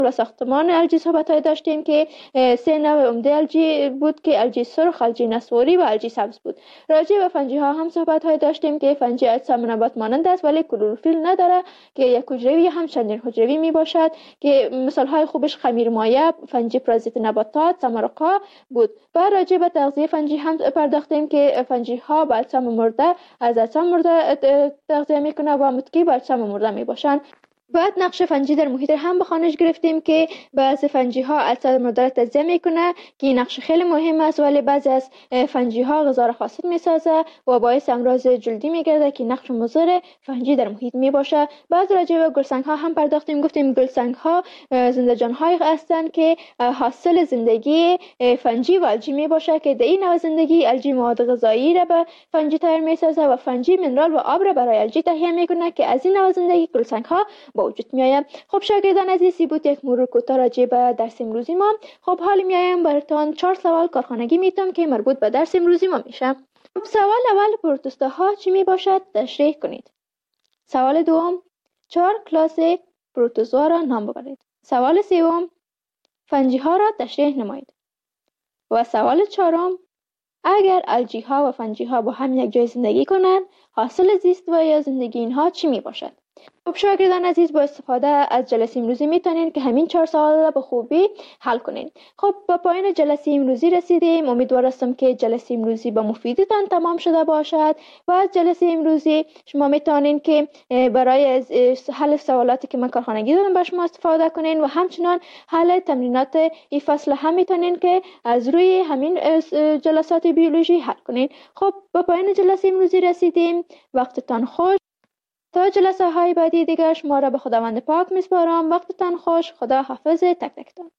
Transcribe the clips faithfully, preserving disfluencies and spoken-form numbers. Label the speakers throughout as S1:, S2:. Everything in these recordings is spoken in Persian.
S1: و ساختمان الجی صحبت داشتیم که سه نوع عمده الجی بود که الجی سرخ، الجی نسواری و الجی سبز بود. راجع به فنجی ها هم صحبت های داشتیم که فنجی اجسام نبات مانند است ولی کلروفیل نداره که یک حجروی هم چندین حجروی می باشد که مثال های خوبش خمیر مایع، فنجی پرازیت نباتات، سمرقا بود. و راجع به تغذیه فنجی هم پرداختیم که فنجی ها با اجسام مرده از اجسام مرده تغذیه میکنه و متکی با اجسام مرده می باشند. بعد نقش فنجی در محیط هم به خانش گرفتیم که بعضی فنجی ها اجساد مرده را تجزیه میکنه که این نقش خیلی مهم است، ولی بعضی از فنجی ها غذا را فاسد میسازه و باعث امراض جلدی میگرده که نقش مضر فنجی در محیط میباشه. بعد راجع به گلسنگ ها هم پرداختیم، گفتیم گلسنگ ها زنده جان های هستند که حاصل زندگی فنجی و الجی میباشه که در این نوع زندگی الجی مواد غذایی را به فنجی تغییر میسازه و فنجی منرال و آب را برای الجی تهیه میکنه که از این نوع زندگی گلسنگ ها وجود میایم. خب شاگردان عزیزی بود یک مرور کوتاه راجع به درس امروزی ما. خب حالی میایم براتون چهار سوال کارخانگی میتونم که مربوط به درس امروزی ما میشه. خب سوال اول پروتوزوا ها چی میباشد تشریح کنید. سوال دوم چهار کلاس پروتوزوا را نام ببرید. سوال سوم فنجی ها را تشریح نمایید. و سوال چهارم اگر الجی ها و فنجی ها با هم یک جای زندگی کنند حاصل زیست و یا زندگی اینها چی میباشد؟ خب شاگردان عزیز با استفاده از جلسه امروزی میتونین که همین چهار سوال را به خوبی حل کنین. خب با پایان جلسه امروزی رسیدیم. امیدوار هستم که جلسه امروزی با مفیدتان تمام شده باشد و از جلسه امروزی شما میتونین که برای حل سوالاتی که من کارخانگی دادم به شما استفاده کنین و همچنان حل تمرینات این فصل هم میتونین که از روی همین جلسات بیولوژی حل کنین. خب با پایان جلسه امروزی رسیدیم. وقتتان خوش. تا جلسه های بعدی دیگر شما را به خداوند پاک میسپارم. وقتتان خوش. خدا حافظ تک تکتان.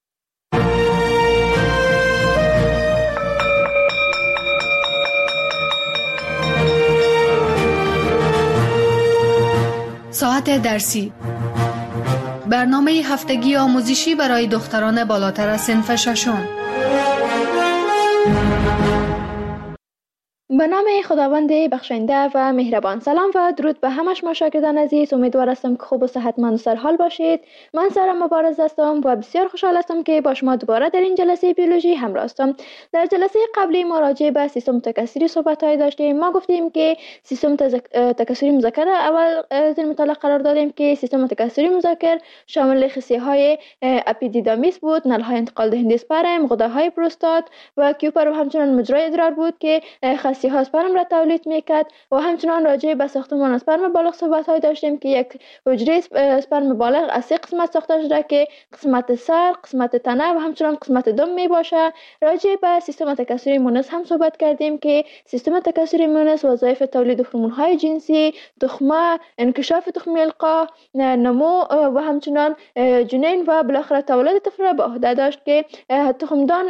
S2: ساعت درسی، برنامه هفتگی آموزشی برای دختران بالاتر از صنف ششم.
S1: به نام خداوند بخشنده و مهربان. سلام و درود به همه شما شاگردان عزیز. امیدوار هستم که خوب و صحتمند و سرحال باشید. من سارا مبارز هستم و بسیار خوشحال هستم که با شما دوباره در این جلسه بیولوژی همراه هستم. در جلسه قبلی ما راجع به سیستم تکثری صحبت‌های داشتیم. ما گفتیم که سیستم تکثری مذکر اول در مطالعه قرار دادیم که سیستم تکثری مذکر شامل خصیه‌های اپیدیدامیس بود، نل‌های انتقال دهنده اسپرم، غده‌های پروستات و کیوپر و همچنان مجرای ادرار بود که ها اسپرم را تولید میکرد و همچنان راجع به ساختمان اسپرم بالغ صحبت های داشتیم که یک حجره اسپرم بالغ از سه قسمت ساخته شده که قسمت سر، قسمت تنه و همچنان قسمت دم می باشه. راجع به سیستم تکثری مونس هم صحبت کردیم که سیستم تکثری مونس وظایف تولید هورمون های جنسی، تخمه، انکشاف تخمی القاح، نمو و همچنان جنین و بالاخره تولد طفل را به عهده داشت که تخمدان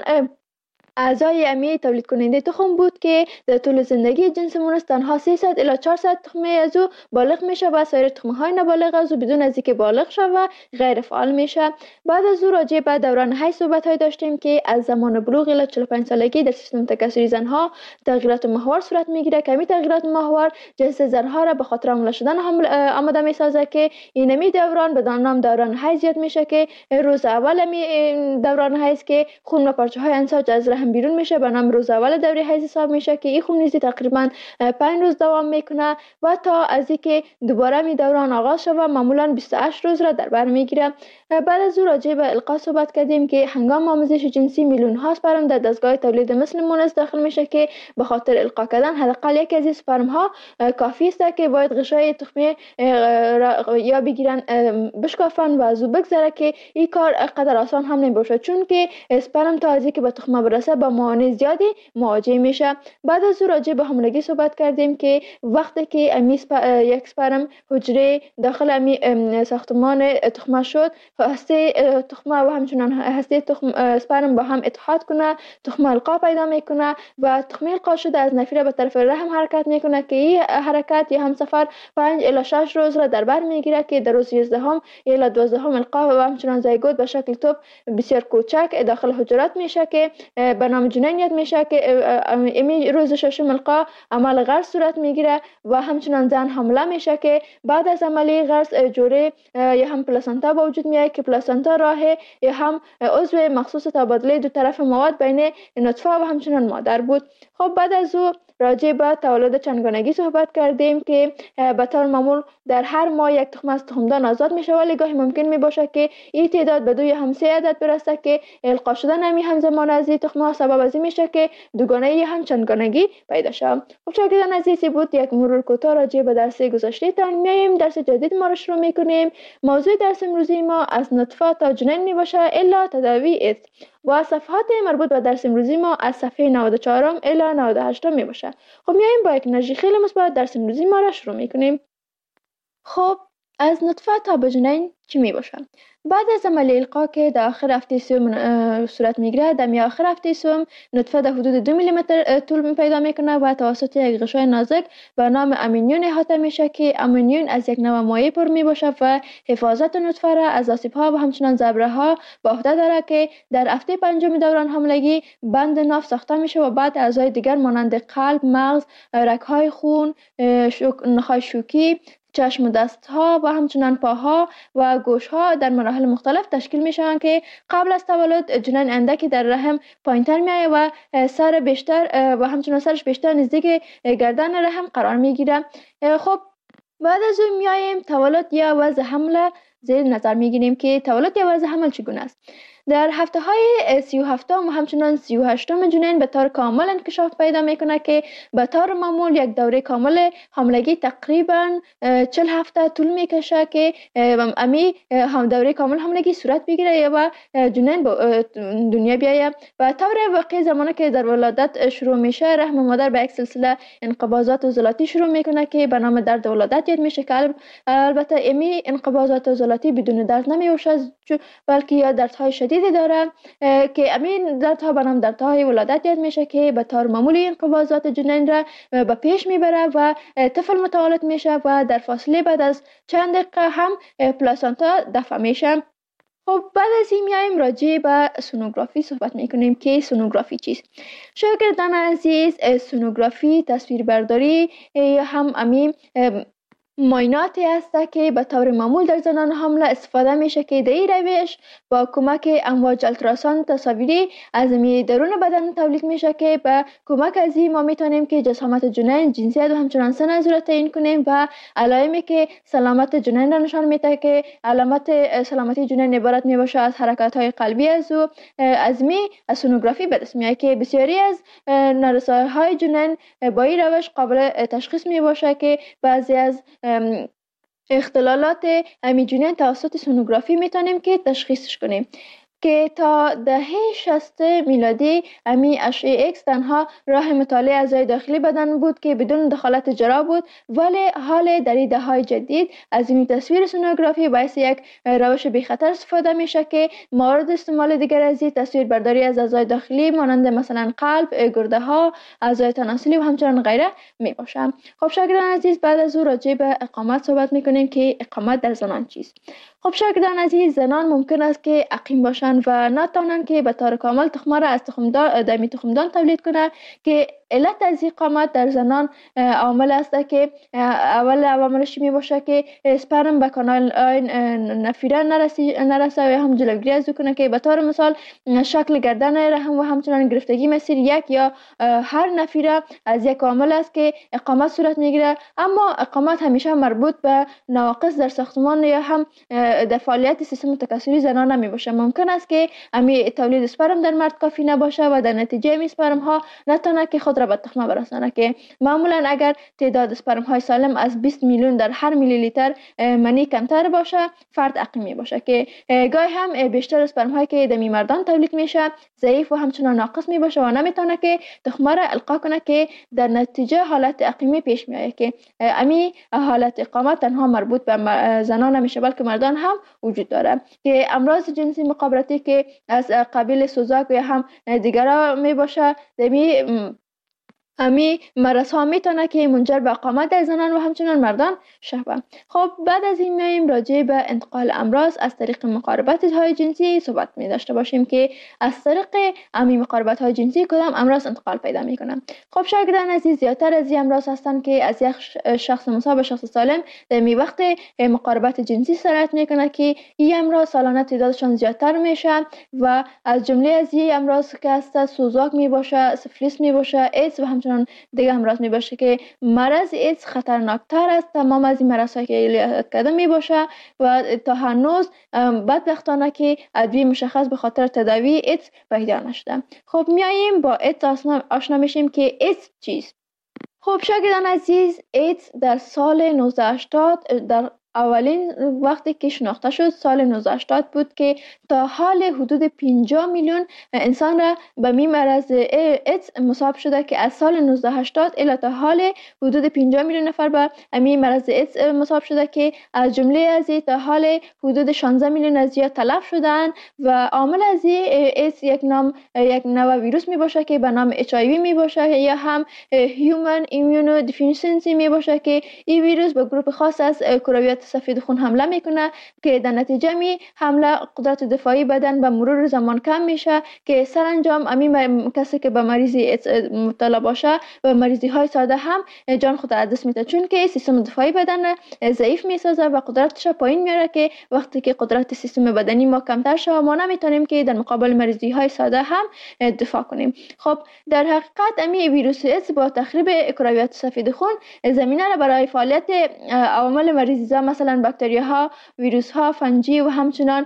S1: اعضای امی تولید کننده تخم بود که در طول زندگی جنس مونس تنها سیصد الی چهارصد تخمه از او بالغ میشه و سایر تخمه های نابالغ از او بدون از اینکه بالغ شود غیر فعال میشه. بعد از او راجع به دوران حیض صحبت های داشتیم که از زمان بلوغ الی چهل و پنج سالگی در سیستم تکثری زنها تغییرات محور صورت میگیره که همین تغییرات محور جنس زنها را به خاطر حامل شدن آماده میسازه که اینمی دوران به نام دوران حیض یاد میشه که روز اول امی دوران حیض که خون و پارچه های انساج از هم بیرون میشه به نام روز اول دوره حیض حساب میشه که این خون نیزی تقریبا پنج روز دوام میکنه و تا از اینکه دوباره می دوران آغاز شود معمولا بیست و هشت روز را در بر میگیره. بعد از او راجع به القاح صحبت کردیم که هنگام آموزش جنسی میلیون ها اسپرم در دستگاه تولید مثل مونس داخل میشه که به خاطر القاح کردن حداقل یکی از اسپرم ها کافی است که باید غشای تخمی یا بگیرن بشکافن و از او بگذره که این کار قدر آسان هم نمیشه چون که اسپرم تا از اینکه به تخمه برسه با موانع زیادی مواجه میشه. بعد از او راجع به حاملگی صحبت کردیم که وقتی که امی یک اسپرم حجره داخل امی ساختمان تخمه شد هسته تخمه و همچنان هسته تخم اسپرم با هم اتحاد کنه تخمه القاح پیدا میکنه و تخمه القاح شده از نفیره به طرف رحم حرکت میکنه که این حرکت یا هم سفر پنج الی شش روز را در بر میگیره که در روز یازده هم الی دوازده هم القاح و همچنان زایگوت به شکل توپ بسیار کوچک داخل حجرات میشه که به نام جنین میشه که امی روز ششم القا عمل غرس صورت میگیره و همچنان زن حامله میشه که بعد از عملی غرس جوره یا هم پلاسنتا به وجود میاد که پلاسنتا راه یا هم عضو مخصوص تبادله دو طرف مواد بین نطفه و همچنان مادر بود. خب بعد از او راجع به تولد چندگانگی صحبت کردیم که به طور معمول در هر ماه یک تخم از تخمدان آزاد میشه، ولی گاهی ممکن می باشه که این تعداد به دو یا هم سه عدد برسه که القا شدن همی همزمان از این تخم ها سبب از این میشه که دوگانه یا هم چندگانگی پیدا شه. خب شاگردان عزیزی بود یک مرور کوتاه راجع به درس گذشته تان. میایم درس جدید ما رو شروع میکنیم. موضوع درس امروزی ما از نطفه تا جنین می باشه الا تداوی است و صفحات مربوط به درس امروزی ما از صفحه نود و چهار الی نود و هشت می باشه. خب میایم با یک انرژی خیلی مثبت درس امروزی ما را شروع میکنیم. خب از نطفه تا به جنین چی می باشه؟ بعد از عملی القا که در آخر هفته سوم صورت میگیره، در می آخر هفته سوم نطفه در حدود دو میلی متر طول پیدا میکنه و توسط یک غشای نازک به نام امینیون احاطه میشه که امینیون از یک نوع مایع پر می باشه و حفاظت نطفه را از آسیب ها و همچنان ضربه ها به عهده داره که در هفته پنجم دوران حاملگی بند ناف ساخته میشه و بعد اعضای دیگر مانند قلب، مغز، رگ‌های خون، نخاع شوکی، چشم و دست ها و همچنان پاها و گوش ها در مراحل مختلف تشکیل می شوند که قبل از تولد جنین اندکی در رحم پایینتر می آید و سر بیشتر و همچنان سرش بیشتر نزدیک گردن رحم قرار می گیره. خب بعد از اون می آییم تولد یا وضع حمل زیر نظر می گیریم که تولد یا وضع حمل چگونه است. در هفته های سی و هفتم و همچنان سی و هشتم جنین به طور کامل انکشاف پیدا میکنه که به طور معمول یک دوره کامل حاملگی تقریبا چهل هفته طول میکشه که امی هم دوره کامل حاملگی صورت بگیره و جنین به دنیا بیایه. و طور واقعی زمانی که در ولادت شروع میشه، رحم مادر به یک سلسله انقباضات عضلاتی شروع میکنه که به نام درد ولادت یاد میشه که البته امی انقباضات عضلاتی بدون درد نمیوشه، بلکه یا دردهای شدید دیدی داره که امین دردها به نام دردهای ولادت یاد میشه که به طور معمولی انقباضات جنین را به پیش میبره و طفل متولد میشه و در فاصله بعد از چند دقیقه هم پلاسنتا دفع میشه. خب بعد از این میایم راجع به سونوگرافی صحبت میکنیم که سونوگرافی چیست. شاگردان عزیز، سونوگرافی تصویربرداری هم امین معایناتی است که به طور معمول در زنان حامله استفاده میشه که در این روش با کمک امواج التراساند تصاویری از می درون بدن تولید میشه که به کمک از این ما میتونیم که جسامت جنین، جنسیت و همچنان سن از را تعیین کنیم و علائمی که سلامت جنین را نشان میده که علامت سلامتی جنین عبارت میباشه از حرکات های قلبی از او از می از سونوگرافی به دست میاد که بسیاری از نارسایی های جنین با این روش قابل تشخیص میباشه که بعضی از اختلالات امی جنین توسط سونوگرافی میتونیم که تشخیصش کنیم. که تا دهه شصت میلادی امی اشعه ایکس تنها راه مطالعه اعضای داخلی بدن بود که بدون دخالت جراح بود، ولی حال در این دهه‌های جدید از این تصویر سونوگرافی باعث یک روش بی خطر استفاده میشه که مورد استعمال دیگر از این تصویر برداری از اعضای داخلی مانند مثلا قلب، گرده ها، اعضای تناسلی و همچنان غیره می باشه. خب شاگردان عزیز، بعد از او راجع به اقامت صحبت میکنیم که اقامت در زنان چیست. خب شاگردان عزیز، زنان ممکن است که عقیم باشند و نتوانند که به طور کامل تخم را از تخمدان دمی تخمدان تولید کنند که علت از اقامت در زنان عامل است که اول عواملش می باشه که اسپرم به کانال نفیره نرسی نرسه و هم جلوگیری از کنه که به طور مثال شکل گردن رحم و همچنان گرفتگی مسیر یک یا هر نفیره از یک عامل است که اقامت صورت میگیره. اما اقامت همیشه مربوط به نواقص در ساختمان یا هم در فعالیت سیستم تکثری زنان نمی باشه. ممکن است که امی تولید اسپرم در مرد کافی نباشه و در نتیجه امی اسپرم ها نتونه که خود را به تخمه برسانه که معمولا اگر تعداد اسپرم های سالم از بیست میلیون در هر میلی لیتر منی کمتر باشه، فرد عقیمی باشه که گاهی هم بیشتر اسپرم هایی که دمی مردان تولید میشه ضعیف و همچنان ناقص می باشه و نمیتونه که تخمه را القا کنه که در نتیجه حالت عقیمی پیش میاد که امی حالت اقامت تنها مربوط به زنان نمیشه بلکه مردان هم وجود داره که امراض جنسی مقابلتی که از قبیل سوزاک یا هم دیگرها می باشه دمی امی مرض ها میتونه که منجر به اقامت در زنان و همچنان مردان شود. خب بعد از این میایم راجع به انتقال امراض از طریق مقاربت های جنسی صحبت می داشته باشیم که از طریق امی مقاربت های جنسی کدام امراض انتقال پیدا میکنن. خب شاگردان عزیز، زیادتر از این امراض هستن که از یک شخص مصاب به شخص سالم در می وقت مقاربت جنسی سرایت میکنه که این امراض سالانه تعدادشان زیادتر میشه و از جمله از این امراض که هست سوزاک می باشه، سفلیس می باشه، ایدز و همچنان دیگه امراض می باشه که مرض ایدز خطرناکتر است تمام از این مرض هایی که یاد کرده می باشه و تا هنوز بدبختانه که ادویه مشخص به خاطر تداوی ایدز پیدا نشده. خب میاییم با ایدز آشنا میشیم که ایدز چیست. خب شاگردان عزیز، ایدز در سال نوزده هشتاد در اولین وقتی که شناخته شد سال نوزده هشتاد بود که تا حال حدود پنجاه میلیون انسان را به می مرض ایدز مصاب شده که از سال نوزده هشتاد الی تا حال حدود پنجاه میلیون نفر به می مرض ایدز مصاب شده که از جمله از تا حال حدود شانزده میلیون از یا تلف شدن و عامل از ایدز یک نام یک نوع ویروس می باشه که به نام اچ آی وی می باشه یا هم هیومن ایمیونو دیفیشنسی می باشه که این ویروس به گروه خاص از کرویات سفید خون حمله میکنه که در نتیجه می حمله قدرت دفاعی بدن به مرور زمان کم میشه که سرانجام امی کسی که به مریضی مبتلا باشه و مریضی های ساده هم جان خود از دست میده، چون که سیستم دفاعی بدن ضعیف میسازه و قدرتش پایین میاره که وقتی که قدرت سیستم بدنی ما کمتر شه ما نمیتونیم که در مقابل مریضی های ساده هم دفاع کنیم. خب در حقیقت امی ویروس ایدز با تخریب کرویات سفید خون زمینه را برای فعالیت عوامل مریضی مثلا باکتریاها، ویروس ها، فنجی و همچنان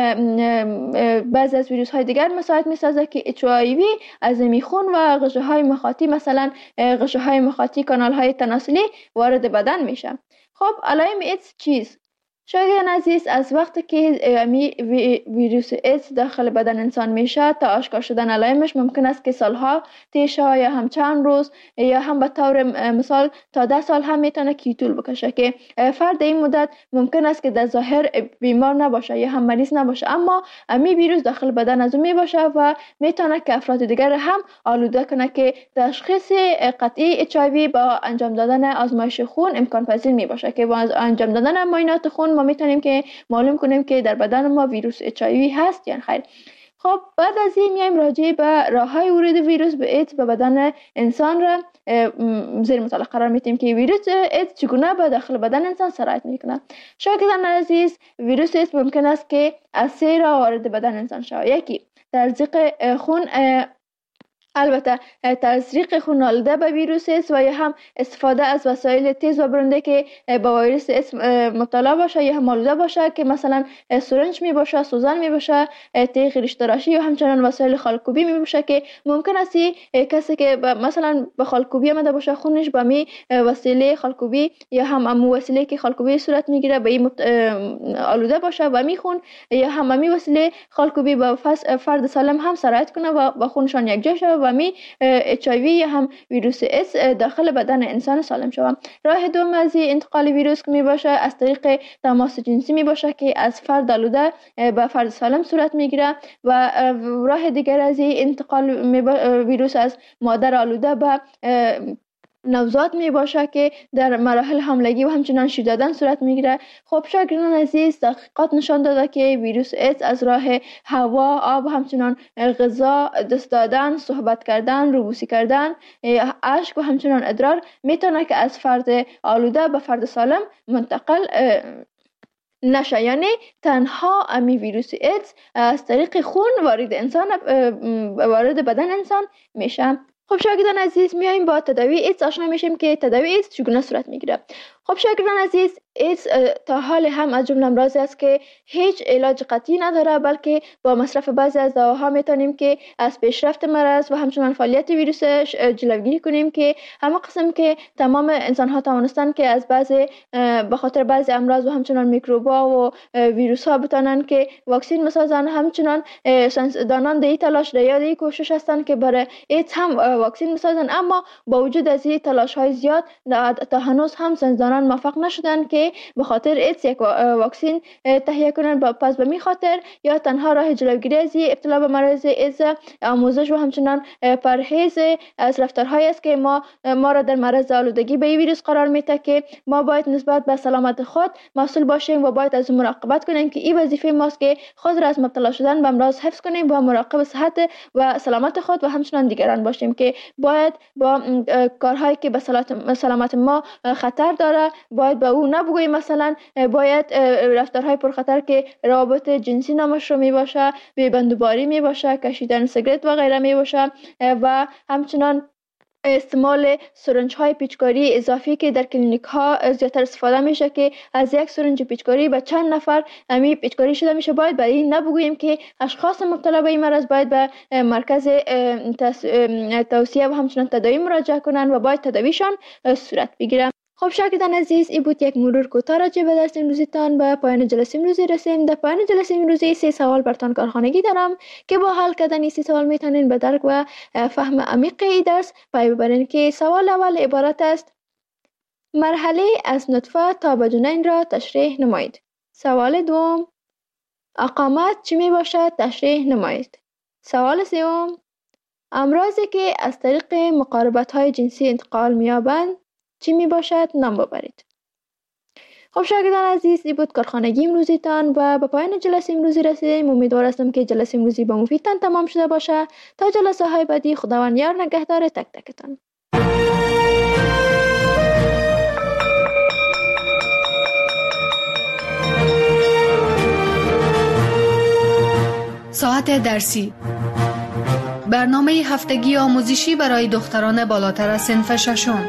S1: بعضی از ویروس های دیگر مساعد میسازه که اچ آی وی از میخون و غشه های مخاطی مثلا غشه های مخاطی کانال های تناسلی وارد بدن میشه. خب علائم ایدز چیست؟ شاگردان عزیز، از وقتی که امی ویروس ایدز داخل بدن انسان میشه تا آشکار شدن علائمش ممکن است که سالها طی شه یا هم چند روز یا هم به طور مثال تا ده سال هم میتونه که طول بکشه که فرد این مدت ممکن است که در ظاهر بیمار نباشه یا هم مریض نباشه اما امی ویروس داخل بدن از اون میباشه و میتونه که افراد دیگر هم آلوده کنه که تشخیص قطعی اچ آی وی با انجام دادن آزمایش خون امکان پذیر میباشه که با انجام دادن معاینات خون ما میتونیم که معلوم کنیم که در بدن ما ویروس اچ آی وی هست یا خیر. خب بعد از این میایم راجع به راههای ورود ویروس به ایدز به بدن انسان را زیر مطالعه قرار میدیم که ویروس ایدز چگونه به داخل بدن انسان سرایت میکنه. شاگردان عزیز، ویروس ایدز ممکن است که از سه راه وارد بدن انسان شود. یکی تزریق خون، البته تزریق خون آلوده به ویروس ایدز و یا هم استفاده از وسایل تیز و برنده که با ویروس ایدز مبتلا باشه یا هم آلوده باشه که مثلا سرنج می باشه، سوزن می باشه، تیغ ریش‌تراشی یا همچنان وسایل خالکوبی می باشه که ممکن است کسی که مثلا به خالکوبی آمده باشه خونش به می وسیله خالکوبی یا هم امو وسیله که خالکوبی صورت میگیره به این آلوده باشه و می خون یا هم می وسیله خالکوبی با فرد سالم هم سرایت کنه و با خونشان یک جا شه و می اچ آی وی یا هم ویروس ایدز داخل بدن انسان سالم شود. راه دوم از انتقال ویروس که می باشه از طریق تماس جنسی می باشه که از فرد آلوده به فرد سالم صورت می گیره و راه دیگر از انتقال ویروس از مادر آلوده به نوزاد می باشه که در مراحل حاملگی و همچنان شیر دادن صورت می گیره. خب شاگردان عزیز، تحقیقات نشان داده که ویروس ایدز از راه هوا، آب و همچنان غذا، دست دادن، صحبت کردن، روبوسی کردن، اشک و همچنان ادرار میتونه که از فرد آلوده به فرد سالم منتقل نشه. یعنی تنها امی ویروس ایدز از طریق خون وارد انسان وارد بدن انسان میشه. خب شاگردان عزیز، میایم با تداوی ایدز آشنا میشیم که تداوی ایدز چگونه صورت میگیره. خب شاگردان عزیز، ایدز تا حال هم از جمله امراضی است که هیچ علاج قطعی نداره، بلکه با مصرف بعضی از دواها میتونیم که از پیشرفت مرض و همچنان فعالیت ویروسش جلوگیری کنیم که همه قسم که تمام انسان ها توانستن که از بعضی به خاطر بعضی امراض و همچنان میکروبا و ویروس ها بتونن که واکسین مسازن. همچنان ساینسدانان در تلاش در کوشش هستن که برای ایدز هم واکسین مسازن، اما با وجود از این تلاش های زیاد تا هنوز هم ساینسدانان دکتران موفق نشدند که به خاطر ایدز یک واکسن تهیه کنند. پس به می خاطر یا تنها راه جلوگیری از ابتلا به مرض ایدز آموزش و همچنان پرهیز از رفتارهایی است که ما ما را در معرض آلودگی به این ویروس قرار میده که ما باید نسبت به سلامت خود مسئول باشیم و باید از مراقبت کنیم که این وظیفه ماست که خود را از مبتلا شدن به امراض حفظ کنیم و مراقب صحت و سلامت خود و همچنان دیگران باشیم که باید با کارهایی که به سلامت ما خطر داره باید به او نبگوییم. مثلا باید رفتارهای پرخطر که روابط جنسی نامشروع می باشه، بی‌بندوباری می باشه، کشیدن سیگرت و غیره می باشه و همچنان استعمال سرنج های پیچکاری اضافی که در کلینیک ها زیادتر استفاده میشه که از یک سرنج پیچکاری به چند نفر امی پیچکاری شده میشه. باید برای این نبگوییم که اشخاص مبتلا به این مرض باید به مرکز توصیه و همچنان تداوی مراجعه کنند و باید تداویشان صورت بگیره. خب شاگردان عزیز، این بود یک مرور کوتاه راجع به درس امروزیتان. به پایان جلسه امروزی رسیم. در پایان جلسه امروزی سه سوال برتان کارخانگی دارم که با حل کردن این سه سوال میتونین به درک و فهم عمیق این درس پی ببرین که سوال اول عبارت است: مرحله از نطفه تا به جنین را تشریح نمایید. سوال دوم: اقامت چی می باشد تشریح نمایید. سوال سوم: امراضی که از طریق مقاربت های جنسی انتقال می‌یابند چی می باشد نام ببرید. خب شاگردان عزیز، این بود کارخانگی امروزیتان و به پایان جلسه امروزی رسیدیم. امیدوار هستم که جلسه امروزی با مفیدتان تمام شده باشه. تا جلسه های بعدی، خداوند یار نگهدار تک تکتان.
S2: ساعت درسی، برنامه هفتگی آموزشی برای دختران بالاتر از صنف ششم.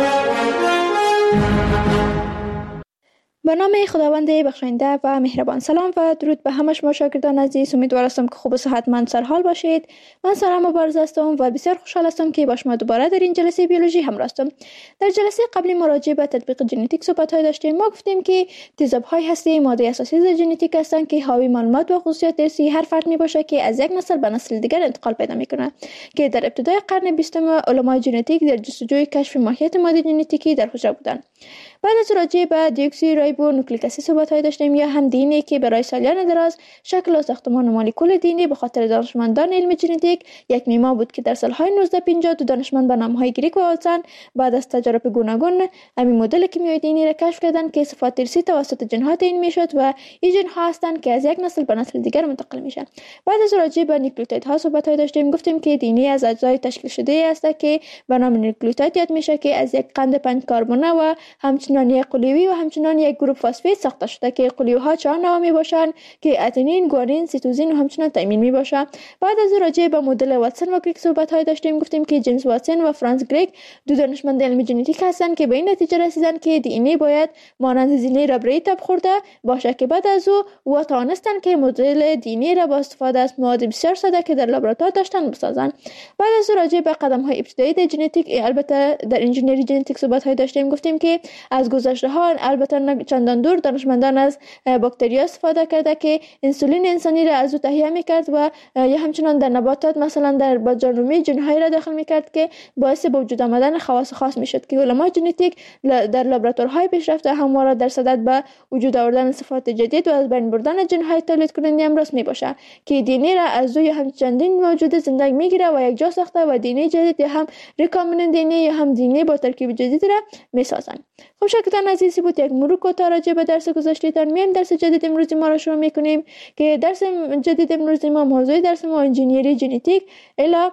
S1: به نام خداوند بخشنده و مهربان. سلام و درود به همه شما شاگردان عزیز. امیدوار هستم که خوب و صحتمند سرحال باشید. من سارا مبارز هستم و بسیار خوشحال هستم که با شما دوباره در این جلسه بیولوژی همراه هستم. در جلسه قبلی ما راجع به تطبیق ژنتیک صحبت‌های داشتیم. ما گفتیم که تیزاب‌های هستی ماده اساسی ژنتیک هستند که حاوی معلومات و خصوصیات ارثی هر فرد میباشه که از یک نسل به نسل دیگر انتقال پیدا میکنه که در ابتدای قرن بیستم علمای ژنتیک در جستجوی کشف ماهیت ماده ژنتیکی در حجره بودند. بعد از راجع به دیوکسی رایبو نوکلیک اسید صحبت‌های داشتیم یا هم دی ان ای که برای سالیان دراز شکل و ساختمان مولکول دی ان ای به خاطر دانشمندان علم ژنتیک یک معما بود که در سال‌های نوزده پنجاه دو دانشمند به نام‌های گریک و آلسن بعد از تجارب گوناگون همین مدل کیمیایی دی ان ای را کشف کردند که صفات ارثی توسط ژن‌ها تعیین می‌شد و این ژن‌ها هستند که از یک نسل به نسل دیگر منتقل میشن. بعد از راجع به نیوکلیوتیدها صحبت‌های داشتیم. گفتیم که دی ان ای از اجزای تشکیل شده است که به نام نیوکلیوتید یاد میشه که از یک قند پنج کربونه و همچنین یک قلیوی و همچنین یک گروپ فسفید ساخته شده که قلیوها چهار نوع می باشند که اتنین، گوارین، سیتوزین و همچنین تایمین می باشه. بعد از راجع به مدل واتسون و کریک صحبت های داشتیم. گفتیم که جیمز واتسون و فرانس کریک دو دانشمند علم ژنتیک هستند که به این نتیجه رسیدند که دی ان ای باید مانند زینه ربری تب خورده باشه که بعد از او و توانستند که مدل دی ان ای را با استفاده از مواد بسیار ساده که در لابراتوار داشتن بسازند. بعد از راجع به قدم های ابتدایی در ژنتیک البته در انجینری ژنتیک صحبت های داشتیم. گفتیم که از گذشته ها البته چندان دور دانشمندان از باکتریا استفاده کرده که انسولین انسانی را از او تهیه میکرد و یا همچنان در نباتات مثلا در باجانرومی ژن‌هایی را داخل میکرد که باعث به وجود آمدن خواص خاص میشد که علمای ژنتیک در لابراتوارهای پیشرفته همواره در صدد به وجود آوردن صفات جدید و از بین بردن ژن‌های تولید کننده امراض میباشه که دی ان ای را از او یا هم چندین موجود زنده میگیره و یک جا ساخته و دی ان ای جدید یا هم ریکامبیننت دی ان ای یا هم دی ان ای با ترکیب جدید را میسازن. خب شاگردان عزیز، بود یک مرور کوتاه راجع به درس گذشته‌تان. میایم درس جدید امروزی ما را شروع میکنیم که درس جدید امروزی ما موضوع درس ما انجینیری ژنتیک الی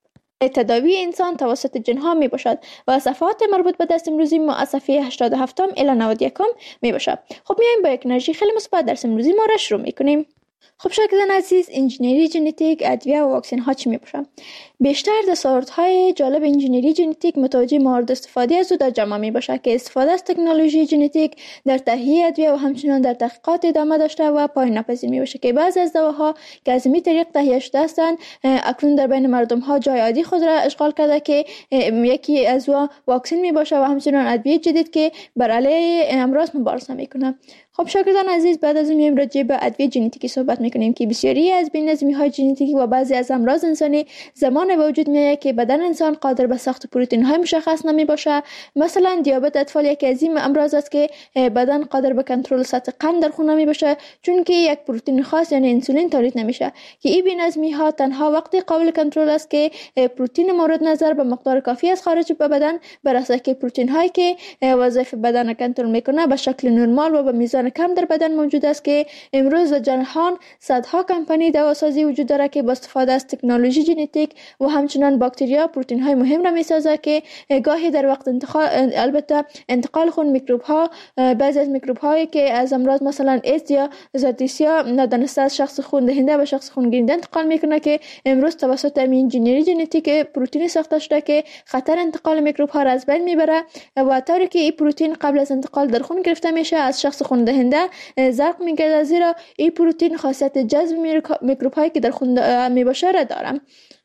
S1: تداوی انسان توسط ژن‌ها می باشد و صفحات مربوط به درس امروزی ما از صفحه هشتاد و هفت الی نود و یک می باشد. خب میایم با یک انرژی خیلی مثبت درس امروزی ما را شروع میکنیم. خب شاگردان عزیز، انجینری ژنتیک، ادویه و واکسن ها چی می باشن؟ بیشتر دستاوردهای جالب انجینری ژنتیک متوجه مورد استفاده از او در جامعه می باشد که استفاده از تکنولوژی ژنتیک در تهیه ادویه و همچنین در تحقیقات ادامه داشته و پایان ناپذیر می باشد که بعضی از دواها که از این طریق تهیه شده هستند اکنون در بین مردم ها جای عادی خود را اشغال کرده که یکی از او واکسن می باشد و همچنین ادویه جدید که بر علیه امراض مبارزه می کنه. خب شاگردان عزیز، بعد از اون میایم راجع به ادویه ژنتیکی صحبت میکنیم که بسیاری از بینظمی های ژنتیکی و بعضی از امراض انسانی زمان زمان به وجود میاد که بدن انسان قادر به ساخت پروتئین های مشخص نمی باشه. مثلا دیابت اطفال یکی از این امراض است که بدن قادر به کنترل سطح قند در خون نمی باشه، چون که یک پروتئین خاص یعنی انسولین تولید نمیشه که این بی‌نظمی ها تنها وقتی قابل کنترل است که پروتئین مورد نظر به مقدار کافی از خارج به بدن برسه که پروتئین هایی که وظایف بدن کنترل میکنه به شکل نرمال و به میزان کم در بدن موجود است. که امروز در جهان صدها کمپانی دواسازی وجود داره که با استفاده از تکنولوژی ژنتیک و همچنان باکتریا پروتئین های مهم را میسازه که گاهی در وقت انتقال البته انتقال خون میکروب ها، بعضی از میکروب هایی که از امراض مثلا ایدز یا زادیسیا ندانسته از شخص خون دهنده به شخص خون گیرنده انتقال میکنه که امروز توسط انجینری ژنتیک پروتئین ساخته شده که خطر انتقال میکروب ها را از بین میبره و طوری که این پروتئین قبل از انتقال در خون گرفته میشه از شخص خون دهنده زرق میگرده، زیرا این پروتئین خاصیت جذب میکروب هایی که در خون میباشه را داره.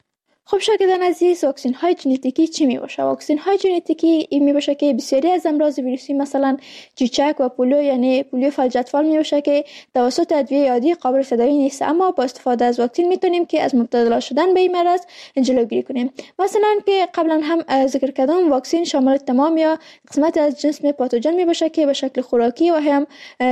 S1: خب شاگردان عزیز، واکسین های ژنتیکی چی می باشه؟ واکسین های ژنتیکی این می باشه که بسیاری از امراض ویروسی مثلا چیچک و پولیو یعنی پولیو فلج اطفال می باشه که توسط ادویه عادی قابل تداوی نیست، اما با استفاده از واکسین میتونیم که از مبتلا شدن به این مرض جلوگیری کنیم. مثلا که قبلا هم ذکر کردم واکسین شامل تمام یا قسمت از جسم پاتوژن می باشه که به شکل خوراکی و هم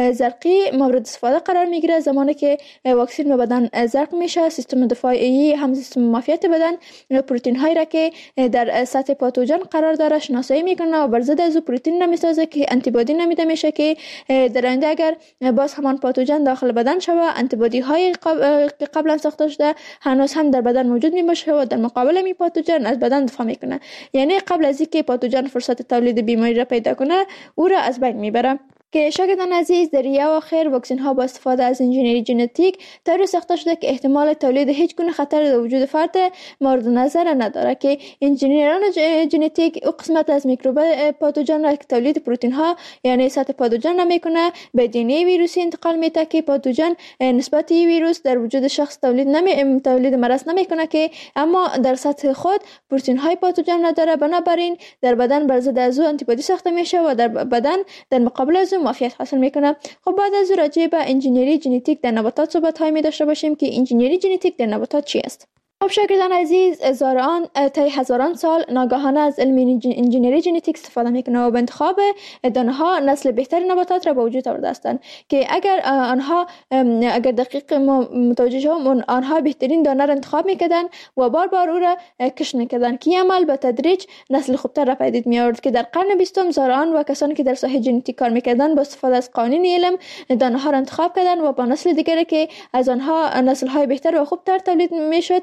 S1: زرقی مورد استفاده قرار میگیره. زمانی که واکسین به بدن زرق میشه، سیستم دفاعی هم سیستم معافیت بدن پروتئین هایی را که در سطح پاتوژن قرار داره شناسایی میکنه و بر ضد از پروتئین نمیسازه که آنتی بادی نمیده میشه که در آینده اگر باز همان پاتوژن داخل بدن شوه آنتی بادی های که قبلا ساخته شده هنوز هم در بدن موجود میباشه و در مقابل می پاتوژن از بدن دفاع میکنه، یعنی قبل از اینکه پاتوژن فرصت تولید بیماری را پیدا کنه او را از بین میبره. که شاگردان عزیز، در ریه و آخر واکسین ها با استفاده از انجینری ژنتیک طوری ساخته شده که احتمال تولید هیچ گونه خطر در وجود فرد مورد نظر نداره. که انجینران ژنتیک او قسمت از میکروب پاتوژن را که تولید پروتئین ها یعنی سطح پاتوژن نمیکنه به دی ان ای ویروسی انتقال میده که پاتوژن نسبت ویروس در وجود شخص تولید نمی تولید مرض نمیکنه که اما در سطح خود پروتئین های پاتوژن نداره، بنابراین در بدن بر ضد از او آنتی بادی ساخته میشه و در بدن در مقابل از معافیت حاصل میکنه. خب بعد از راجع به انجینری ژنتیک در نباتات صحبت های می داشته باشیم که انجینری ژنتیک در نباتات چی است؟ خب شاگردان عزیز، هزاران تا هزاران سال ناگهانه از علم انجینری ژنتیک استفاده میکنه و به انتخاب دانه ها نسل بهتر نباتات را به وجود آورده هستند که اگر آنها اگر دقیق متوجه شویم آنها بهترین دانه را انتخاب میکردن و بار بار او را کشت میکردن که این عمل به تدریج نسل خوبتر را پدید می آورد. که در قرن بیستم زارعان و کسانی که در ساحه ژنتیک کار میکردن با استفاده از قوانین علم دانه ها را انتخاب کردن و با نسل دیگری که از آنها نسل های بهتر و خوبتر تولید میشد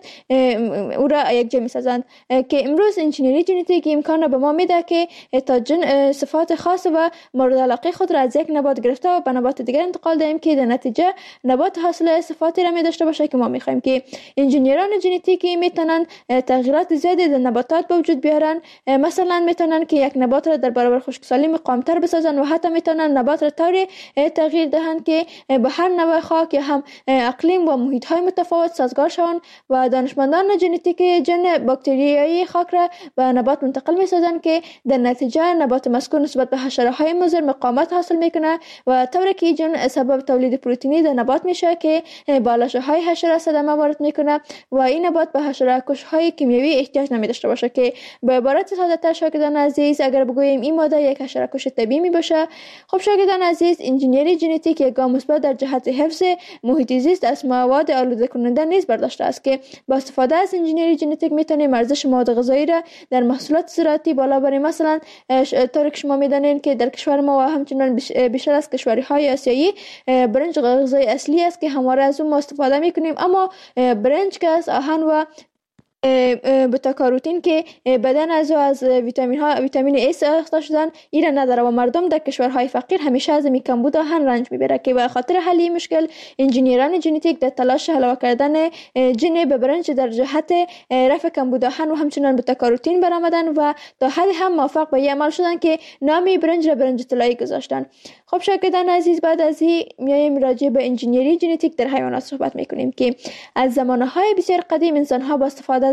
S1: او را یک جا می‌سازند. که امروز انجینری ژنتیک امکان را به ما میده که تا جن صفات خاص و مورد علاقه خود را از یک نبات گرفته و به نبات دیگر انتقال دهیم که در نتیجه نبات حاصل صفاتی را می داشته باشه که ما می‌خوایم. که انجینران ژنتیکی میتونن تغییرات زیادی در نباتات به وجود بیارن، مثلا میتونن که یک نبات را در برابر خشکسالی مقاوم‌تر بسازن و حتی میتونن نبات را طوری تغییر دهند که به هر نوع خاک یا هم اقلیم و محیط‌های متفاوت سازگار شوند و دانشمندان ژنتیک ژن باکتریایی خاک را به نبات منتقل می‌سازند که در نتیجه نبات مذکور نسبت به حشره‌های مضر مقاومت حاصل میکنه و طوری که ژن سبب تولید پروتئینی در نبات میشه که بالشهای حشره صدمه وارد میکنه و این نبات به حشره کش‌های کیمیایی احتیاج نمی‌داشته باشه. که به عبارت ساده‌تر شاگردان عزیز اگر بگوییم این ماده یک حشره کش طبیعی می باشه. خب شاگردان عزیز، انجینری ژنتیک یک گام مثبت در جهت حفظ محیط زیست از مواد آلوده کننده نیز برداشته است که با استفاده از انجینری ژنتیک میتونیم ارزش مواد غذایی را در محصولات زراعتی بالا بریم. مثلا طوری که شما میدانید که در کشور ما و همچنان بیشتر از کشورهای آسیایی برنج غذای اصلی است که همواره از اون ما استفاده میکنیم، اما برنج که از آهن و بتا کاروتین که بدن از از ویتامین ها ویتامین ای ساخته شدن ایران نداره و مردم در کشورهای فقیر همیشه از می کمبود آهن رنج میبره. که به خاطر حل این مشکل انجینران ژنتیک در تلاش علاوه کردن ژن به برنج در جهت رفع کمبود آهن و همچنان بتا کاروتین برآمدن و تا حد هم موفق به این عمل شدن که نام برنج را برنج طلایی گذاشتن. خب شاگردان عزیز، بعد از این میایم راجع به انجینری ژنتیک در حیوانات صحبت میکنیم که از زمانهای بسیار قدیم انسان ها با استفاده از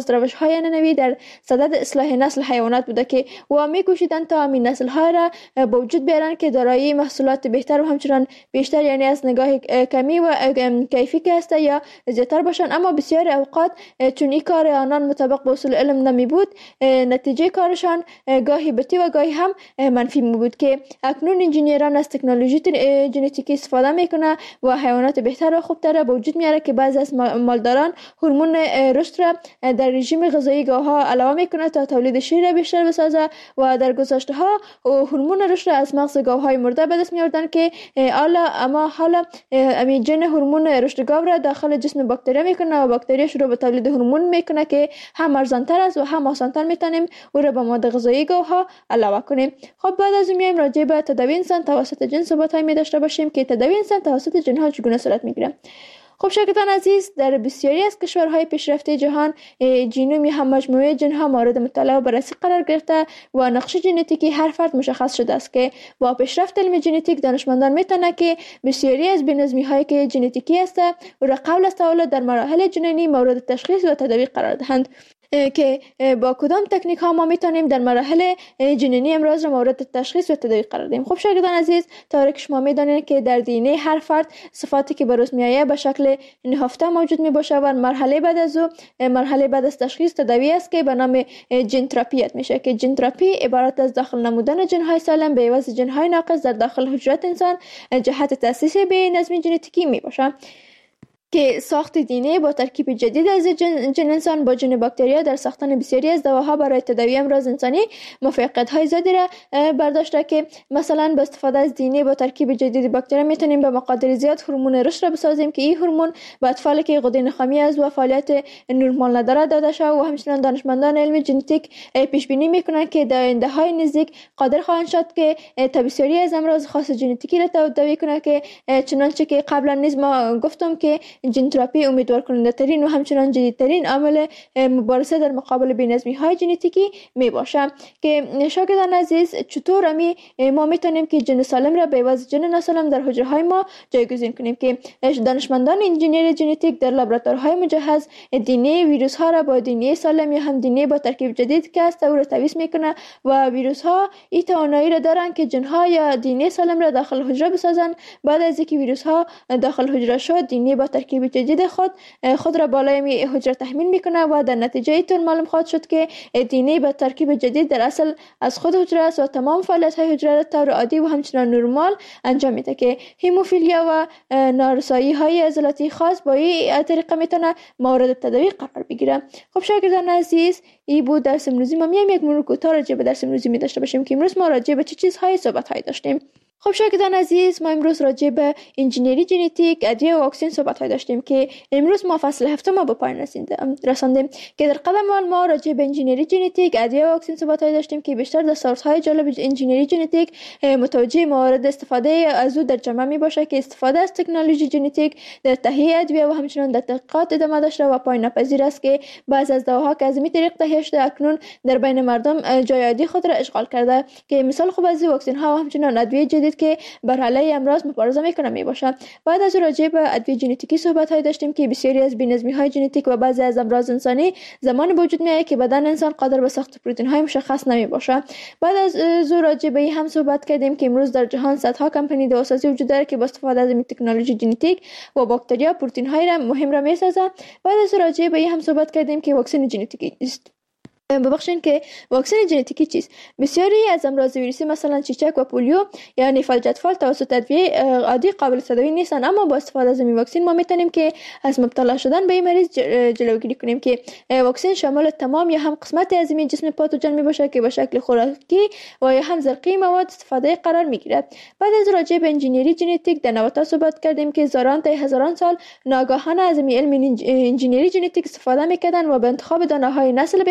S1: از روش‌های نوی در صدد اصلاح نسل حیوانات بوده که و می‌کوشیدند تا همین نسل‌ها را به وجود بیارن که دارای محصولات بهتر و همچنان بیشتر، یعنی از نگاه کمی و کیفی که هسته یا زیادتر باشن. اما بسیار اوقات چون این کار آنان مطابق با اصول علم نمی بود، نتیجه کارشان گاهی بتی و گاهی هم منفی می بود که اکنون انجینیران از تکنولوژی ژنتیکی استفاده میکنه و حیوانات بهتر و خوبتر به وجود میاره که بعضی از مالداران هورمون رشد را در رژیم غذایی گاوها علاوه میکنه تا تولید شیر بیشتر بسازه و در گذشته ها هورمون رشد را از مغز گاوهای مرده به دست میاردن که حالا اما حالا امی جن هورمون رشد گاو را داخل جسم باکتریا میکنه و باکتریا شروع به تولید هورمون میکنه که هم ارزانتر است و هم آسانتر میتونیم او را به مواد غذایی گاوها علاوه کنیم. خب بعد از میایم راجع به تداوی انسان توسط جن صحبت های می داشته باشیم که تداوی انسان توسط جن ها چگونه صورت میگیره. خب شاگردان عزیز، در بسیاری از کشورهای پیشرفته جهان ژنوم هم مجموعه جنها مورد مطالعه و بررسی قرار گرفته و نقش ژنتیکی هر فرد مشخص شده است که با پیشرفت علم ژنتیک دانشمندان میتونن که بسیاری از بی‌نظمی هایی که ژنتیکی است و را قبل از تولد در مراحل جنینی مورد تشخیص و تداوی قرار دهند که با کدام تکنیک ها ما میتونیم در مراحل جنینی امراض را مورد تشخیص و تداوی قرار دهیم. خب شاگردان عزیز، طوری که شما میدانید که در دی ان ای هر فرد صفاتی که بروز میآید به شکل نهفته موجود می باشه و مرحله بعد از او مرحله بعد از تشخیص تداوی است که به نام ژن تراپی میشه که ژن تراپی عبارت از داخل نمودن ژن های سالم به عوض ژن های ناقص در داخل حجرات انسان جهت تاسیس بی‌نظمی ژنتیکی می باشه که ساخت دی ان ای با ترکیب جدید از جن, جن انسان با جن باکتریا در ساختن بسیاری از دواها برای تداوی امراض انسانی موفقیت‌های زیادی را برداشته که مثلا با استفاده از دی ان ای با ترکیب جدید باکتریا میتونیم به مقادیر زیاد هورمون رشد را بسازیم که این هورمون به اطفالی که غده نخامی از و فعالیت نورمال نداره داده شده و همچنین دانشمندان علم ژنتیک پیش بینی میکنند که در آینده‌های نزدیک قادر خواهند شد که بسیاری از امراض خاص ژنتیکی را تداوی کنند که چنانچه که قبلا نیز ما گفتم که ژن تراپی امیدوار کننده ترین و همچنان جدیدترین عامل مبارزه در مقابل بی‌نظمی های ژنتیکی می باشه. که شاگردان عزیز، چطور امی ما میتونیم که ژن سالم را به عوض ژن ناسالم در حجره های ما جایگزین کنیم که دانشمندان انجینیر ژنتیک در لابراتوارهای مجهز دی ان ای ویروس ها را با دی ان ای سالم یا هم دی ان ای با ترکیب جدید که است او را تمیز میکنه و ویروس ها این توانایی را دارند که ژن ها یا دی ان ای سالم را داخل حجره بسازند. بعد از اینکه ویروس ها داخل حجره شد، دی ان ای با ترکیب جدید خود خود را بالای می حجره تحمیل میکنه و در نتیجه اینطور معلوم خواهد شد که دی ان ای با ترکیب جدید در اصل از خود حجره است و تمام فعالیت های حجره را طور عادی و همچنان نرمال انجام میده که هموفیلیا و نارسایی های عضلاتی خاص با این طریقه میتونه مورد تداوی قرار بگیره. خب شاگردان عزیز، این بود درس امروزی. ما میایم یک مرور کوتاه راجع به درس امروزی می داشته باشیم که امروز ما راجع به چه چیزهای صحبت های داشتیم. خب شاگردان عزیز، ما امروز راجع به انجینری ژنتیک، ادویه و واکسن صحبت های داشتیم که امروز ما فصل هفتم ما به پایان رساندیم که در قدم اول ما راجع به انجینری ژنتیک، ادویه و واکسن صحبت های داشتیم که بیشتر دستاوردهای جالب انجینری ژنتیک متوجه موارد استفاده از او در جامعه می باشه که استفاده از تکنولوژی ژنتیک در تهیه ادویه و همچنین در تحقیقات ادامه داشته و پایان ناپذیر است که بعضی از دواها که از این طریق تهیه شده اکنون در بین مردم جای عادی خود را اشغال کرده که مثال خوب از واکسن ها و همچنین ادویه جدید که بر علیه امراض مبارزه میکنه می باشه. بعد از راجع به ادویه ژنتیکی صحبت های داشتیم که بسیاری از بی‌نظمی های ژنتیک و بعضی از امراض انسانی زمان به وجود میاد که بدن انسان قادر به ساخت پروتئین های مشخص نمی باشه. بعد از راجع به هم صحبت کردیم که امروز در جهان صدها کمپانی دواسازی وجود داره که با استفاده از تکنولوژی ژنتیک و باکتریا پروتئین های را مهم را میسازه. بعد از راجع به هم صحبت کردیم که واکسن ژنتیکی است. ببخشید که واکسن ژنتیکی چیست؟ بسیاری از امراض ویروسی مثلا چیچک و پولیو یا فلج اطفال توسط ادویه عادی قابل تداوی نیستن، اما با استفاده از این واکسن ما میتونیم که از مبتلا شدن به این مریض جلوگیری کنیم که واکسن شامل تمام یا هم قسمت از این جسم پاتوژن میباشه که به شکل خوراکی و یا هم زرقی مواد استفاده قرار میگیرد. بعد از راجع به انجینری ژنتیک در نباتات صحبت کردیم که هزاران تا هزاران سال ناگهانه از علم انجینری ژنتیک استفاده میکردن و به انتخاب دانه‌های نسل بهترین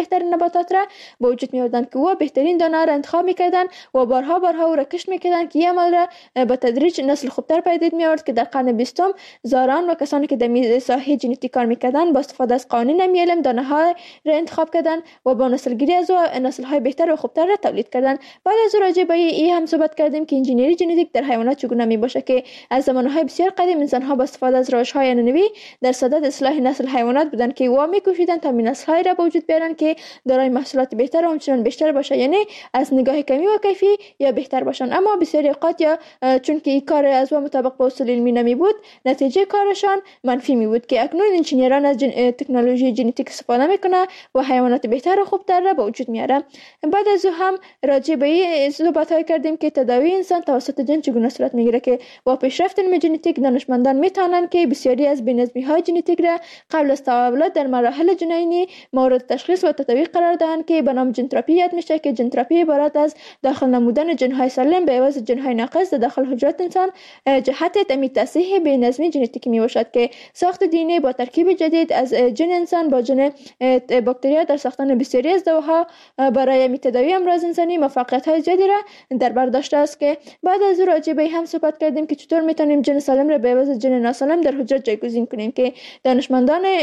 S1: نباتات را به وجود می آوردند که او بهترین دانه را انتخاب میکردند و بارها بارها او را کشت میکردند که این عمل را به تدریج نسل خوبتر پدید می آورد که در قرن بیستم زاران و کسانی که در ساحه ژنتیک کار میکردند با استفاده از قوانین علم دانه ها را انتخاب کردند و با نسل گیری از او نسل های بهتر و خوبتر را تولید کردند. بعد از راجع به این هم صحبت کردیم که انجینری ژنتیک در حیوانات چگونه می باشه که از زمانهای بسیار قدیم انسان ها با استفاده از روش های عنعنوی در صدد اصلاح نسل حیوانات بودند که او می‌کوشیدند تا نسل های را به وجود بیارند که دارای محصولات بهتر و همچنان بیشتر باشه، یعنی از نگاه کمی و کیفی یا بهتر باشند. اما بسیاری اوقات یا چون که این کار از او مطابق با اصول علمی نمی بود نتیجه کارشان منفی می بود که اکنون انجینران از جن... تکنولوژی ژنتیک استفاده میکنه و حیوانات بهتر و خوبتر را به وجود میاره. بعد از او هم راجع به این صحبت کردیم که تداوی انسان توسط جن چگونه صورت میگیره که با پیشرفت علم ژنتیک دانشمندان میتونن که بسیاری از بی‌نظمی های ژنتیک را قبل از تولد در مراحل جنینی مورد تشخیص و تطبیق قرار دهند که به نام ژن تراپی یاد میشه که ژن تراپی عبارت از داخل نمودن ژن های سالم به عوض ژن های ناقص در داخل حجرات انسان جهت تامین تصحیح بی‌نظمی ژنتیکی میباشد که ساخت دی ان ای با ترکیب جدید از ژن انسان با ژن باکتریا در ساختن بسیاری از دواها برای تداوی امراض انسانی موفقیت های زیادی را در بر داشته است. که بعد از او راجع به هم صحبت کردیم که چطور میتونیم ژن سالم را به عوض ژن ناسالم در حجرات جایگزین کنیم که دانشمندان